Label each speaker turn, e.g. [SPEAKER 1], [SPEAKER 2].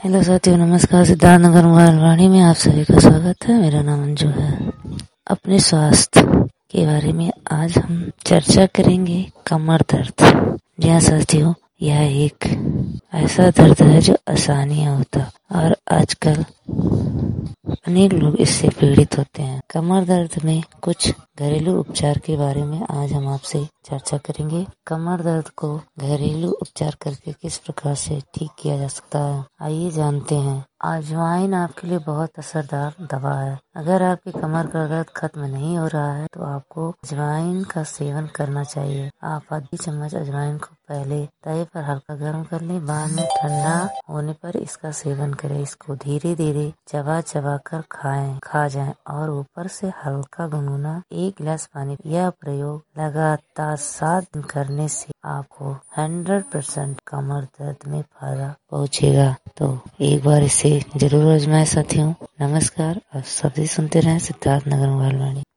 [SPEAKER 1] Hello साथियों, नमस्कार। Siddharth Nagar mobile वाणी में आप सभी का स्वागत है। मेरा नाम अंजू है। अपने स्वास्थ्य के बारे में आज हम चर्चा करेंगे कमर दर्द। जी हाँ साथियों, यह एक ऐसा दर्द है जो आसानी होता और आजकल अनेक लोग इससे पीड़ित होते हैं। कमर दर्द में कुछ घरेलू उपचार के बारे में आज हम आपसे चर्चा करेंगे। कमर दर्द को घरेलू उपचार करके किस प्रकार से ठीक किया जा सकता है, आइए जानते हैं। अजवाइन आपके लिए बहुत असरदार दवा है। अगर आपकी कमर का दर्द खत्म नहीं हो रहा है तो आपको अजवाइन का सेवन करना चाहिए। आप आधी चम्मच अजवाइन को पहले तवे पर हल्का गर्म कर लें, बाद में ठंडा होने पर इसका सेवन करें। इसको धीरे धीरे चबा चबा कर खा जाएं और ऊपर से हल्का गुनगुना 1 गिलास पानी। यह प्रयोग लगातार 7 दिन करने से आपको 100% कमर दर्द में फायदा पहुंचेगा। तो एक बार इसे जरूर आजमाएं साथियों। नमस्कार, आप सभी सुनते रहें सिद्धार्थ नगर मोबाइल वाणी।